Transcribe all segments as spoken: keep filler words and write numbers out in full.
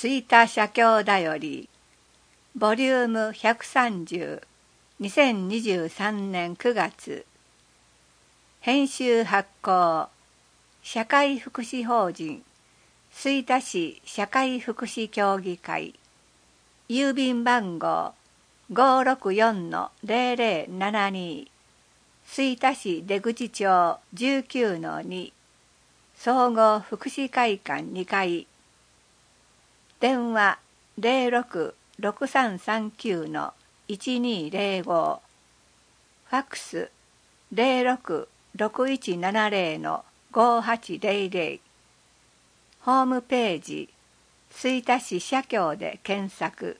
吹田社協だよりボリュームひゃくさんじゅう、にせんにじゅうさんねんくがつ、編集発行社会福祉法人吹田市社会福祉協議会、郵便番号 ごーろくよんのぜろぜろななに、吹田市出口町 じゅうきゅうのに、総合福祉会館にかい、電話 ゼロろくろくさんさんきゅうのいちにぜろご、ファックス ゼロろくろくいちななぜろのごはちぜろぜろ、ホームページ吹田市社協で検索。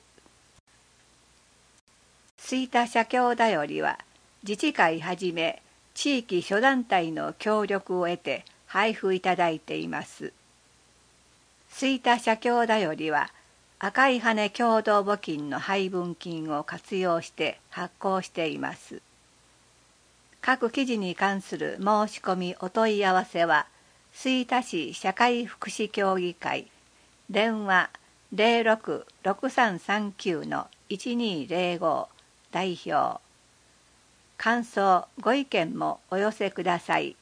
吹田社協だよりは自治会はじめ地域諸団体の協力を得て配布いただいています。吹田社協だよりは赤い羽共同募金の配分金を活用して発行しています。各記事に関する申し込みお問い合わせは吹田市社会福祉協議会、電話 ゼロろくろくさんさんきゅうのいちにぜろご 代表。感想ご意見もお寄せください。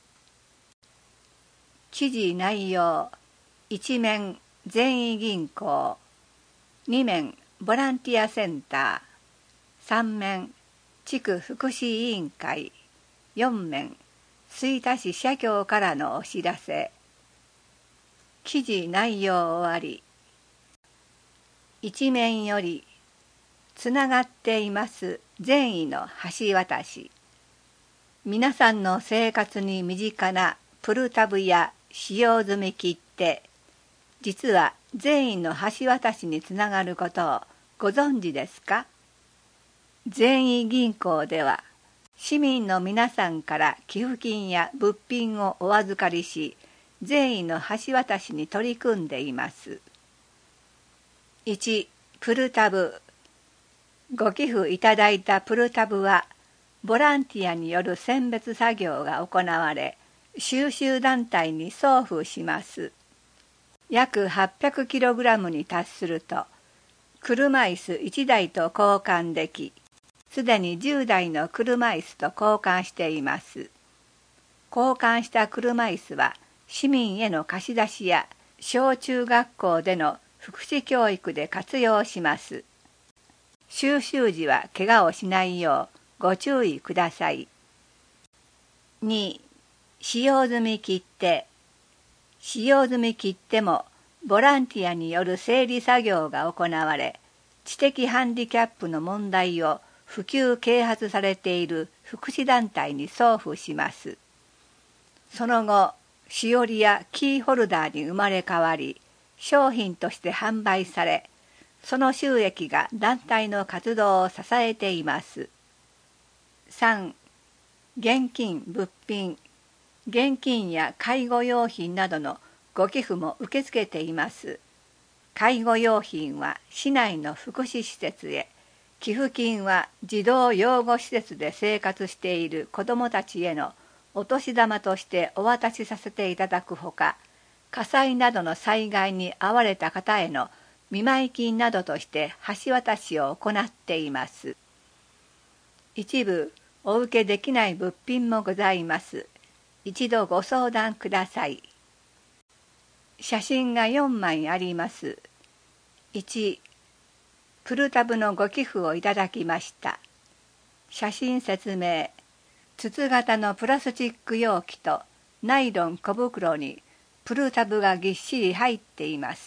記事内容いち面善意銀行、に面ボランティアセンター、さん面地区福祉委員会、よん面吹田市社協からのお知らせ。記事内容終わり。いち面よりつながっています善意の橋渡し。皆さんの生活に身近なプルタブや使用済み切手、実は善意の橋渡しにつながることをご存知ですか？善意銀行では市民の皆さんから寄付金や物品をお預かりし、善意の橋渡しに取り組んでいます。いち. プルタブ。ご寄付いただいたプルタブは、ボランティアによる選別作業が行われ、収集団体に送付します。約 はっぴゃくキログラム に達すると、車椅子いちだいと交換でき、すでにじゅうだいの車椅子と交換しています。交換した車椅子は、市民への貸し出しや小中学校での福祉教育で活用します。収集時は怪我をしないようご注意ください。に. 使用済み切手。使用済み切手もボランティアによる整理作業が行われ、知的ハンディキャップの問題を普及啓発されている福祉団体に送付します。その後、しおりやキーホルダーに生まれ変わり、商品として販売され、その収益が団体の活動を支えています。さん. 現金・物品。現金や介護用品などのご寄付も受け付けています。介護用品は市内の福祉施設へ、寄付金は児童養護施設で生活している子どもたちへのお年玉としてお渡しさせていただくほか、火災などの災害に遭われた方への見舞い金などとして橋渡しを行っています。一部お受けできない物品もございます。一度ご相談ください。写真がよんまいあります。いち. プルタブのご寄付をいただきました。写真説明。筒型のプラスチック容器とナイロン小袋にプルタブがぎっしり入っています。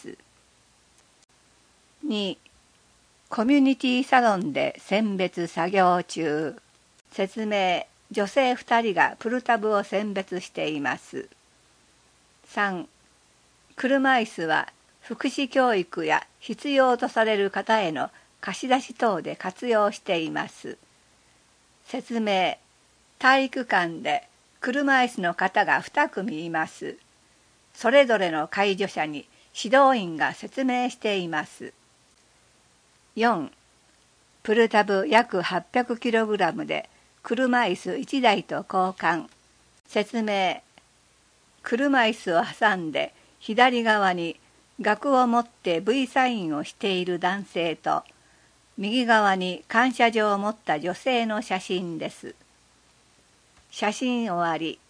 に. コミュニティサロンで選別作業中。説明。女性ふたりがプルタブを選別しています。さん. 車椅子は福祉教育や必要とされる方への貸し出し等で活用しています。説明。体育館で車椅子の方がに組います。それぞれの介助者に指導員が説明しています。よん. プルタブ約 はっぴゃくキログラム で車椅子いちだいと交換。説明。車椅子を挟んで左側に額を持って V サインをしている男性と、右側に感謝状を持った女性の写真です。写真終わり。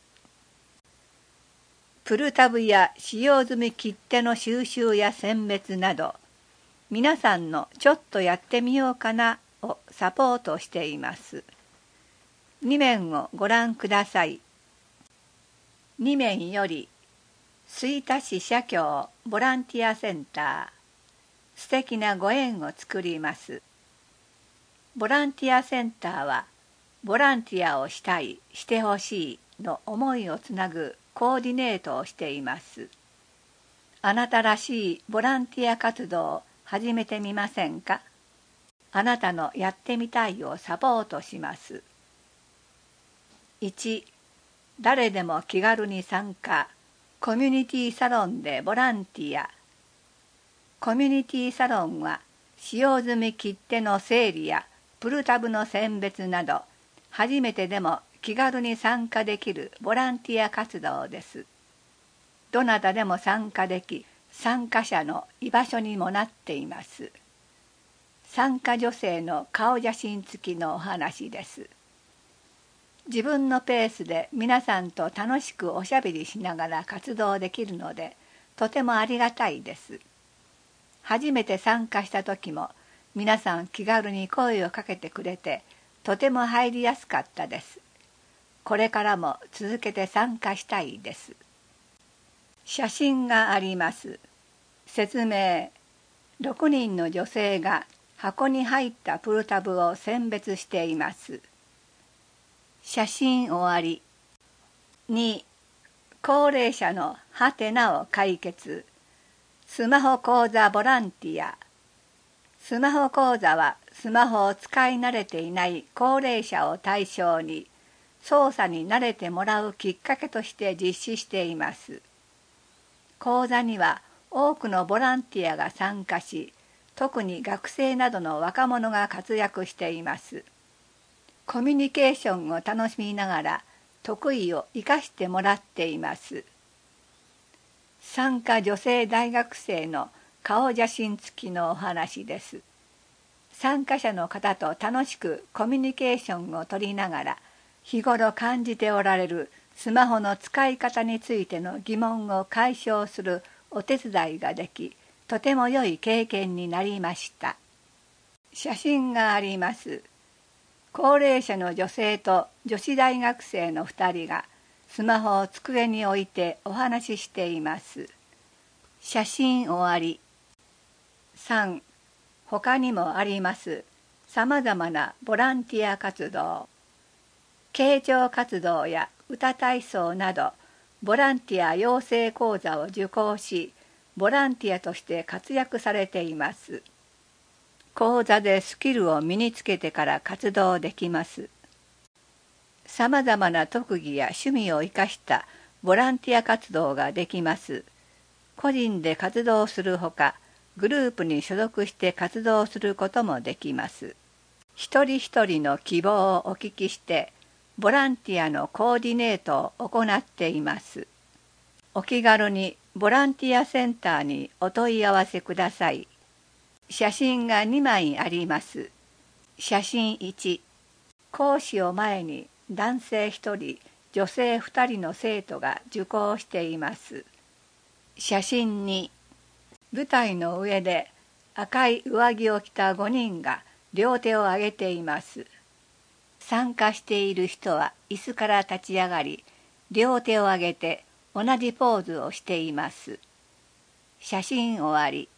プルタブや使用済み切手の収集や選別など、皆さんのちょっとやってみようかなをサポートしています。に面をご覧ください。に面より、吹田市社協ボランティアセンター、素敵なご縁を作ります。ボランティアセンターは、ボランティアをしたい、してほしいの思いをつなぐコーディネートをしています。あなたらしいボランティア活動を始めてみませんか？あなたのやってみたいをサポートします。いち. 誰でも気軽に参加。コミュニティサロンでボランティア。コミュニティサロンは使用済み切手の整理やプルタブの選別など、初めてでも気軽に参加できるボランティア活動です。どなたでも参加でき、参加者の居場所にもなっています。参加女性の顔写真付きのお話です。自分のペースで皆さんと楽しくおしゃべりしながら活動できるので、とてもありがたいです。初めて参加した時も、皆さん気軽に声をかけてくれて、とても入りやすかったです。これからも続けて参加したいです。写真があります。説明。ろくにんの女性が箱に入ったプルタブを選別しています。写真終わり。に. 高齢者のハテナを解決。スマホ講座ボランティア。スマホ講座はスマホを使い慣れていない高齢者を対象に操作に慣れてもらうきっかけとして実施しています。講座には多くのボランティアが参加し、特に学生などの若者が活躍しています。コミュニケーションを楽しみながら得意を生かしてもらっています。参加女性大学生の顔写真付きのお話です。参加者の方と楽しくコミュニケーションをとりながら、日頃感じておられるスマホの使い方についての疑問を解消するお手伝いができ、とても良い経験になりました。写真があります。高齢者の女性と女子大学生のふたりがスマホを机に置いてお話ししています。写真終わり。さん. 他にもあります。さまざまなボランティア活動。傾聴活動や歌体操など、ボランティア養成講座を受講し、ボランティアとして活躍されています。講座でスキルを身につけてから活動できます。さまざまな特技や趣味を生かしたボランティア活動ができます。個人で活動するほか、グループに所属して活動することもできます。一人一人の希望をお聞きして、ボランティアのコーディネートを行っています。お気軽にボランティアセンターにお問い合わせください。写真がにまいあります。写真いち。講師を前に男性ひとり、女性ふたりの生徒が受講しています。写真に。舞台の上で赤い上着を着たごにんが両手を上げています。参加している人は椅子から立ち上がり、両手を上げて同じポーズをしています。写真終わり。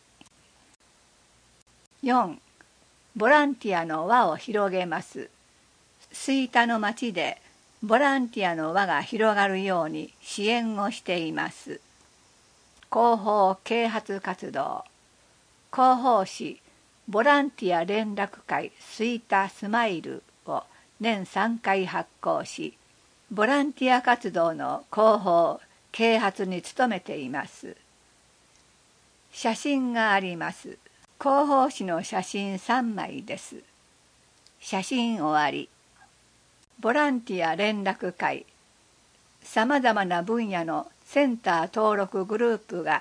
よん. ボランティアの輪を広げます。吹田の町でボランティアの輪が広がるように支援をしています。広報啓発活動。広報誌ボランティア連絡会吹田スマイルを年さんかい発行し、ボランティア活動の広報啓発に努めています。写真があります。広報誌の写真さんまいです。写真終わり。ボランティア連絡会。さまざまな分野のセンター登録グループが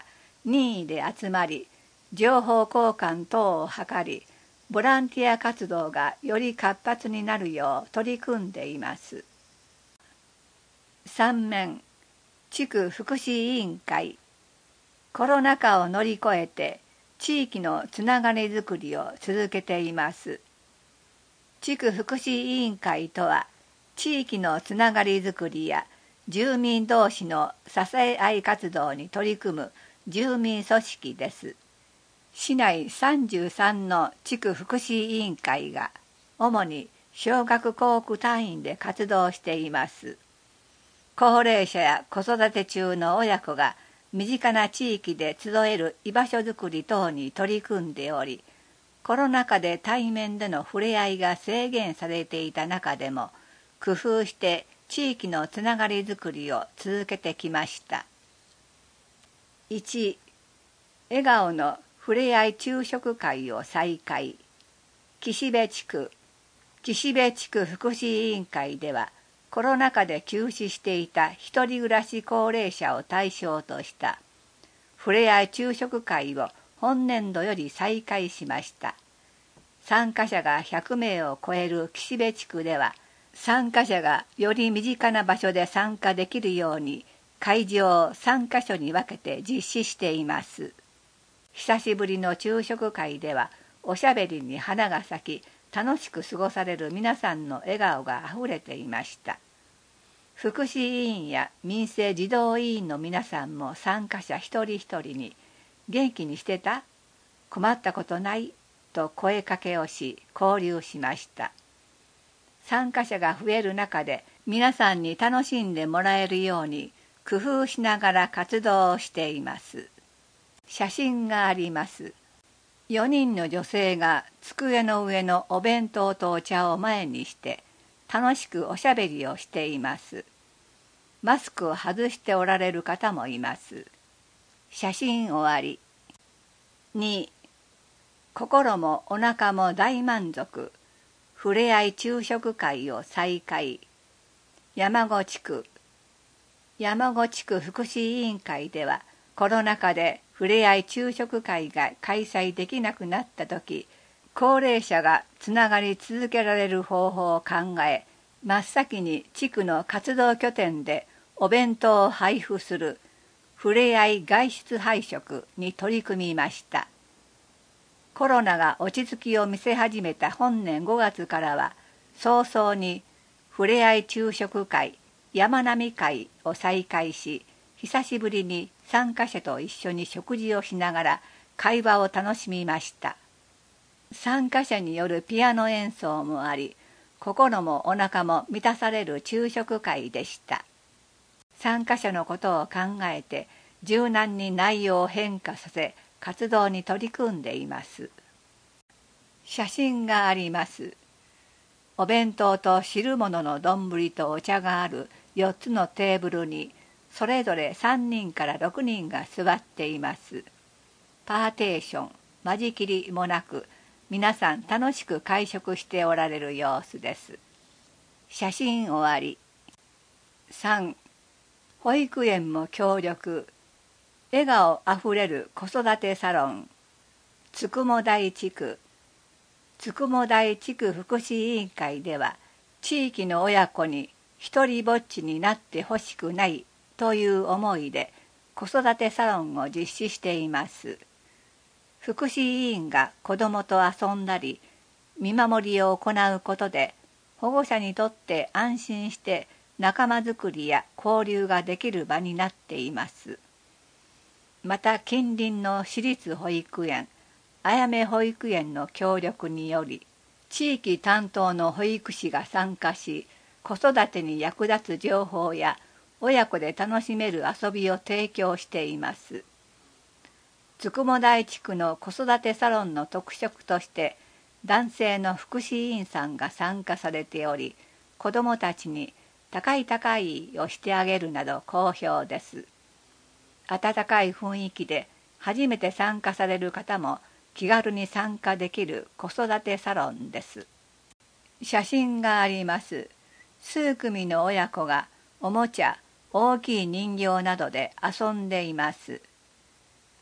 任意で集まり、情報交換等を図り、ボランティア活動がより活発になるよう取り組んでいます。さん面、地区福祉委員会。コロナ禍を乗り越えて地域のつながりづくりを続けています。地区福祉委員会とは、地域のつながりづくりや住民同士の支え合い活動に取り組む住民組織です。市内さんじゅうさんの地区福祉委員会が主に小学校区単位で活動しています。高齢者や子育て中の親子が身近な地域で集える居場所づくり等に取り組んでおり、コロナ禍で対面での触れ合いが制限されていた中でも、工夫して地域のつながりづくりを続けてきました。いち. 笑顔のふれあい昼食会を再開。岸辺地区岸辺地区福祉委員会では、コロナ禍で休止していた一人暮らし高齢者を対象としたふれあい昼食会を本年度より再開しました。参加者がひゃくめいを超える岸辺地区では、参加者がより身近な場所で参加できるように会場をさんかしょに分けて実施しています。久しぶりの昼食会では、おしゃべりに花が咲き、楽しく過ごされる皆さんの笑顔があふれていました。福祉委員や民生児童委員の皆さんも参加者一人一人に「元気にしてた？困ったことない？」と声かけをし、交流しました。参加者が増える中で、皆さんに楽しんでもらえるように工夫しながら活動をしています。写真があります。よにんの女性が机の上のお弁当とお茶を前にして楽しくおしゃべりをしています。マスクを外しておられる方もいます。写真終わり。に. 心もお腹も大満足。ふれあい昼食会を再開。山子地区山子地区福祉委員会では、コロナ禍でふれあい昼食会が開催できなくなった時、高齢者がつながり続けられる方法を考え、真っ先に地区の活動拠点でお弁当を配布するふれあい外出配食に取り組みました。コロナが落ち着きを見せ始めた本年ごがつからは、早々にふれあい昼食会、山並会を再開し、久しぶりに参加者と一緒に食事をしながら会話を楽しみました。参加者によるピアノ演奏もあり、心もお腹も満たされる昼食会でした。参加者のことを考えて、柔軟に内容を変化させ、活動に取り組んでいます。写真があります。お弁当と汁物の丼とお茶があるよっつのテーブルに、それぞれさんにんからろくにんが座っています。パーテーション、間仕切りもなく、皆さん楽しく会食しておられる様子です。写真終わり。さん. 保育園も協力。笑顔あふれる子育てサロン。つくも台地区つくも台地区福祉委員会では、地域の親子に一人ぼっちになってほしくないという思いで子育てサロンを実施しています。福祉委員が子どもと遊んだり見守りを行うことで、保護者にとって安心して仲間づくりや交流ができる場になっています。また近隣の私立保育園、あやめ保育園の協力により、地域担当の保育士が参加し、子育てに役立つ情報や親子で楽しめる遊びを提供しています。つくも台地区の子育てサロンの特色として、男性の福祉委員さんが参加されており、子どもたちに高い高いをしてあげるなど好評です。温かい雰囲気で初めて参加される方も気軽に参加できる子育てサロンです。写真があります。数組の親子がおもちゃ、大きい人形などで遊んでいます。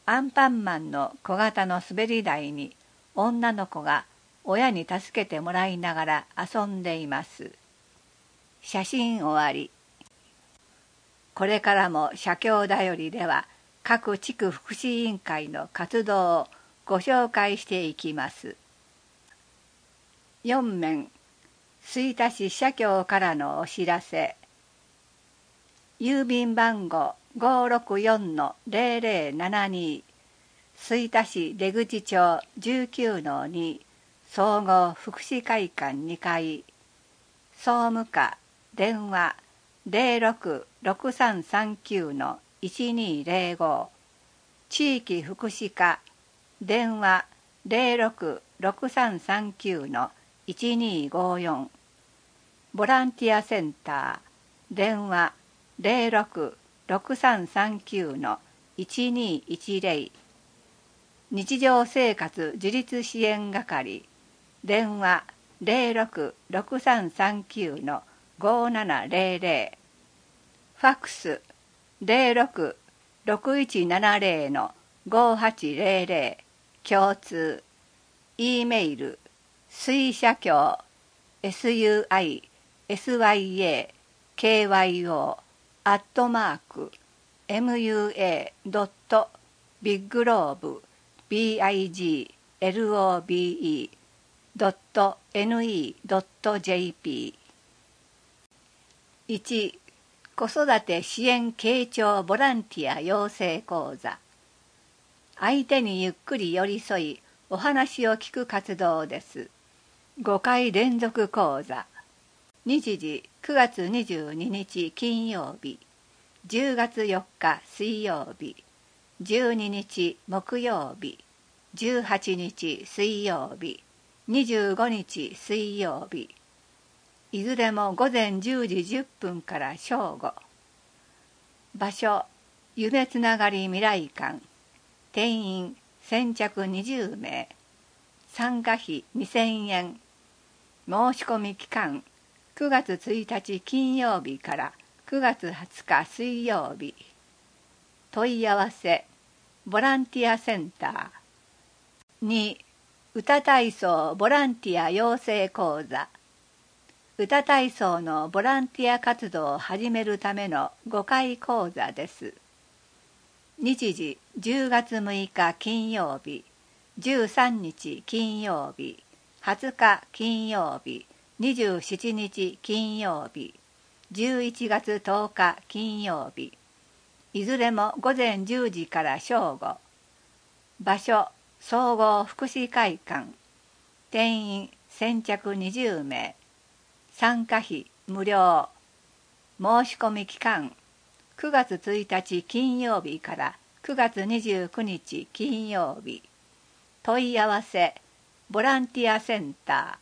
アンパンマンの小型の滑り台に女の子が親に助けてもらいながら遊んでいます。写真終わり。これからも社協だよりでは各地区福祉委員会の活動をご紹介していきます。よん面、吹田市社協からのお知らせ。郵便番号 ごーろくよんのゼロゼロななに 吹田市出口町 じゅうきゅうのに 総合福祉会館にかい、総務課電話 ゼロろくろくさんさんきゅうのいちにゼロご、地域福祉課電話 ゼロろくろくさんさんきゅうのいちにごよん、ボランティアセンター電話 ゼロろくろくさんさんきゅうのいちにいちゼロ、日常生活自立支援係電話 ゼロろくろくさんさんきゅうのごななゼロゼロ、ファックス ゼロろくろくいちななゼロのごはちゼロゼロ、共通、E メール、水社協 エスユーアイエスワイエーケーワイオー アットマーク エムユーエー ドット ビッグローブ ビッグローブ ドット エヌイー ドット ジェーピー。いち、子育て支援傾聴ボランティア養成講座。相手にゆっくり寄り添いお話を聞く活動です。ごかい連続講座。日時くがつにじゅうににち金曜日、じゅうがつよっか水曜日、じゅうににち木曜日、じゅうはちにち水曜日、にじゅうごにち水曜日。いずれも午前じゅうじじゅっぷんから正午。場所、夢つながり未来館。定員先着にじゅうめい。参加費にせんえん。申し込み期間くがつついたち金曜日からくがつはつか水曜日。問い合わせボランティアセンター。に、歌体操ボランティア養成講座。歌体操のボランティア活動を始めるためのごかい講座です。日時じゅうがつむいか金曜日、じゅうさんにち金曜日、はつか金曜日、にじゅうしちにち金曜日、じゅういちがつとおか金曜日。いずれも午前じゅうじから正午。場所、総合福祉会館。定員先着にじゅうめい。参加費無料。申し込み期間くがつついたち金曜日からくがつにじゅうくにち金曜日。問い合わせボランティアセンタ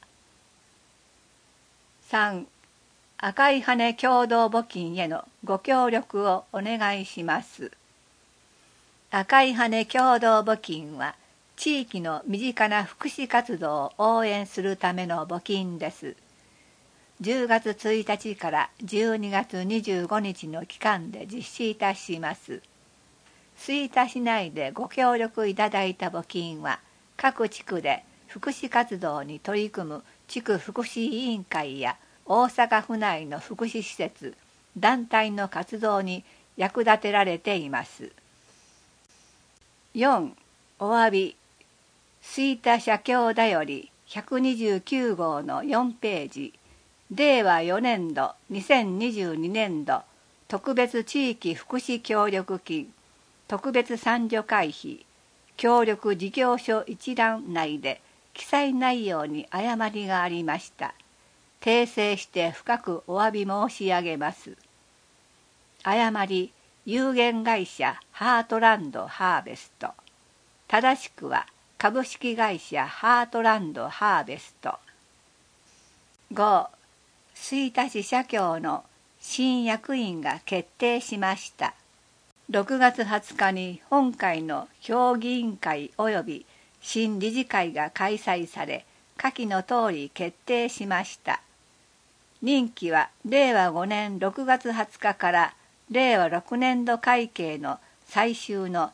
ー。さん、赤い羽共同募金へのご協力をお願いします。赤い羽共同募金は地域の身近な福祉活動を応援するための募金です。じゅうがつついたちからじゅうにがつにじゅうごにちの期間で実施いたします。吹田市内でご協力いただいた募金は各地区で福祉活動に取り組む地区福祉委員会や大阪府内の福祉施設、団体の活動に役立てられています。よん、お詫び。吹田社協だよりひゃくにじゅうきゅうごうのよんページ。れいわよねんどにせんにじゅうにねんど特別地域福祉協力金特別参助会費協力事業所一覧内で記載内容に誤りがありました。訂正して深くお詫び申し上げます。誤り有限会社ハートランドハーベスト。正しくは株式会社ハートランドハーベスト。ご、吹田市社協の新役員が決定しました。ろくがつはつかに本会の評議員会及び新理事会が開催され、下記の通り決定しました。任期はれいわごねんろくがつはつかかられいわろくねんど会計の最終の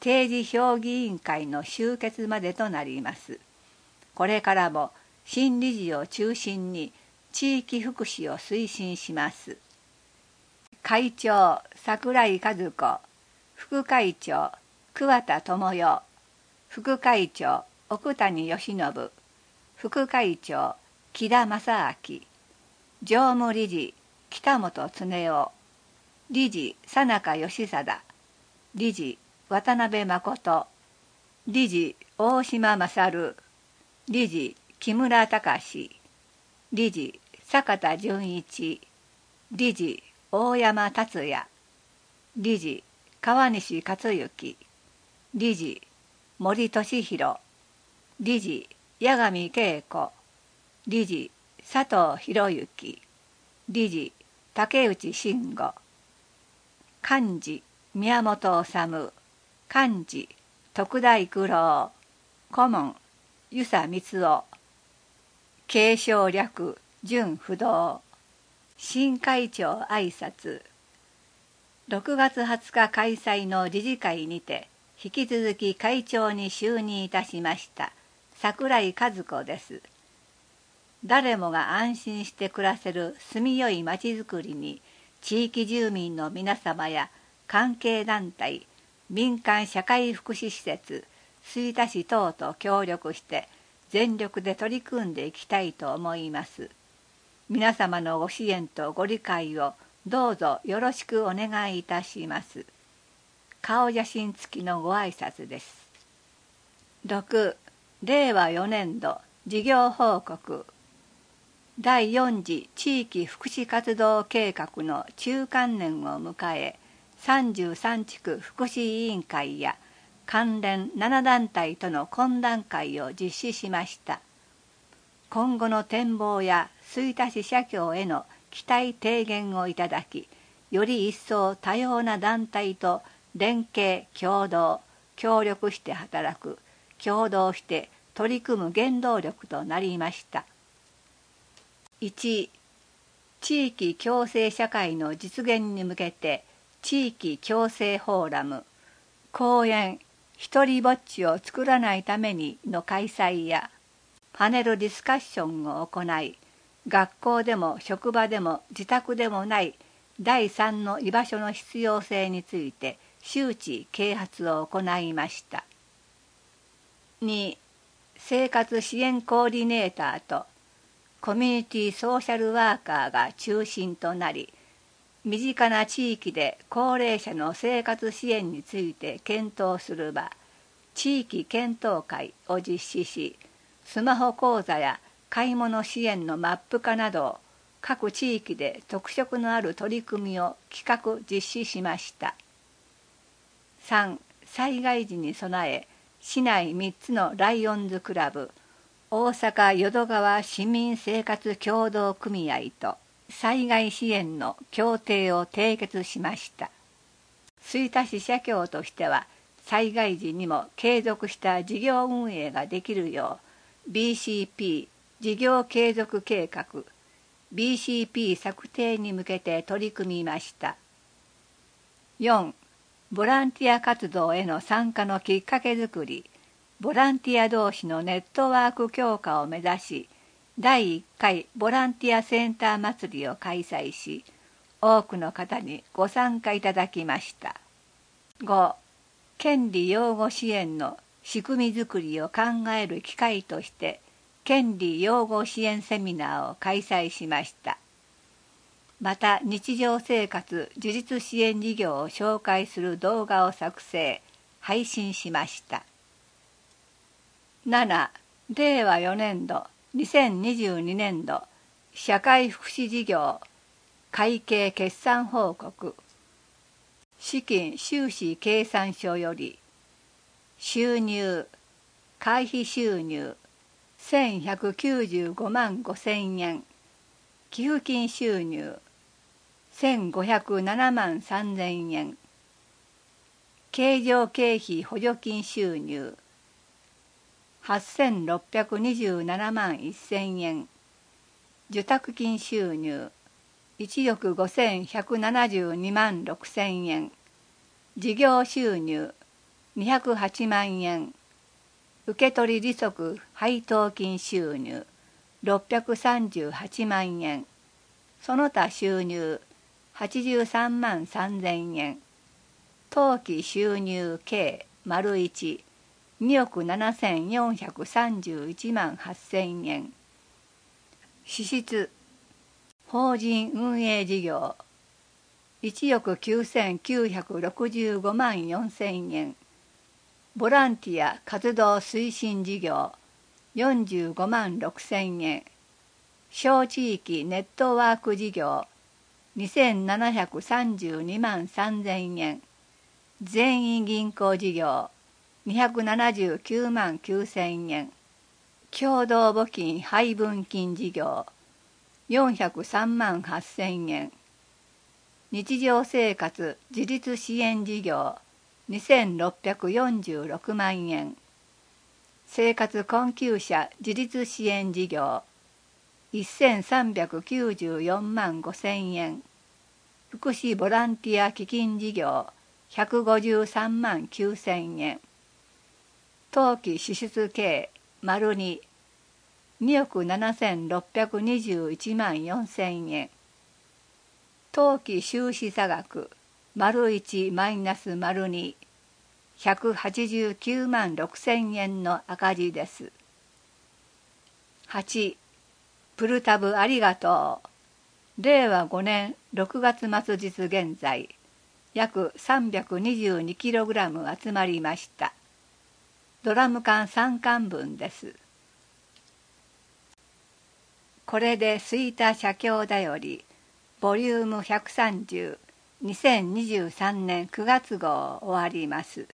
定時評議委員会の終結までとなります。これからも新理事を中心に地域福祉を推進します。会長櫻井和子、副会長桑田智代、副会長奥谷義信、副会長木田正明、常務理事北本恒夫、理事佐中義貞、理事渡辺誠、理事大島勝、理事木村隆、理事坂田純一、理事大山達也、理事川西克行、理事森俊弘、理事八神恵子、理事佐藤博之、理事竹内慎吾、幹事宮本治、幹事徳田育郎、顧問遊佐光雄、継承略準不動、新会長挨拶。ろくがつはつか開催の理事会にて引き続き会長に就任いたしました櫻井和子です。誰もが安心して暮らせる住みよいまちづくりに地域住民の皆様や関係団体、民間社会福祉施設、吹田市等と協力して全力で取り組んでいきたいと思います。皆様のご支援とご理解をどうぞよろしくお願いいたします。顔写真付きのご挨拶です。ろく、れいわよねんど事業報告。だいよん次地域福祉活動計画の中間年を迎え、さんじゅうさん地区福祉委員会や関連なな団体との懇談会を実施しました。今後の展望や吹田市社協への期待提言をいただき、より一層多様な団体と連携協働協力して働く、協働して取り組む原動力となりました。いち、地域共生社会の実現に向けて地域共生フォーラム、講演ひとりぼっちを作らないためにの開催や、パネルディスカッションを行い、学校でも職場でも自宅でもない第三の居場所の必要性について周知啓発を行いました。に、生活支援コーディネーターとコミュニティソーシャルワーカーが中心となり、身近な地域で高齢者の生活支援について検討する場、地域検討会を実施し、スマホ講座や買い物支援のマップ化など、各地域で特色のある取り組みを企画実施しました。さん、災害時に備え、市内みっつのライオンズクラブ、大阪淀川市民生活協同組合と災害支援の協定を締結しました。吹田市社協としては、災害時にも継続した事業運営ができるよう ビーシーピー 事業継続計画 ビーシーピー 策定に向けて取り組みました。よん、ボランティア活動への参加のきっかけづくり、ボランティア同士のネットワーク強化を目指し、だいいっかいボランティアセンター祭りを開催し、多くの方にご参加いただきました。ご、権利擁護支援の仕組みづくりを考える機会として、権利擁護支援セミナーを開催しました。また、日常生活自立支援事業を紹介する動画を作成、配信しました。なな、れいわよねんどにせんにじゅうにねんど社会福祉事業会計決算報告。資金収支計算書より、収入会費収入せんひゃくきゅうじゅうごまんごせんえん、寄付金収入せんごひゃくななまんさんぜんえん、経常経費補助金収入はっせんろっぴゃくにじゅうななまんせんえん、受託金収入いちおくごせんひゃくななじゅうにまんろくせんえん、事業収入にひゃくはちまんえん。受取利息配当金収入ろっぴゃくさんじゅうはちまんえん。その他収入はちじゅうさんまんさんぜんえん。当期収入計丸いち、におくななせんよんひゃくさんじゅういちまんはっせんえん。支出法人運営事業いちおくきゅうせんきゅうひゃくろくじゅうごまんよんせんえん。ボランティア活動推進事業よんじゅうごまんろくせんえん。小地域ネットワーク事業にせんななひゃくさんじゅうにまんさんぜんえん。全員銀行事業にひゃくななじゅうきゅうまんきゅうせんえん。共同募金配分金事業よんひゃくさんまんはっせんえん。日常生活自立支援事業にせんろっぴゃくよんじゅうろくまんえん。生活困窮者自立支援事業せんさんびゃくきゅうじゅうよんまんごせんえん。福祉ボランティア基金事業ひゃくごじゅうさんまんきゅうせんえん。当期支出計丸に、におくななせんろっぴゃくにじゅういちまんよんせんえん。当期収支差額丸いちマイナス丸に、ひゃくはちじゅうきゅうまんろくせんえんの赤字です。はち. プルタブありがとう。れいわごねんろくがつ末日現在、約 さんびゃくにじゅうにキログラム 集まりました。ドラム缶さんかんぶんです。これで吹田写経だより、ボリュームひゃくさんじゅう、にせんにじゅうさんねんくがつごう終わります。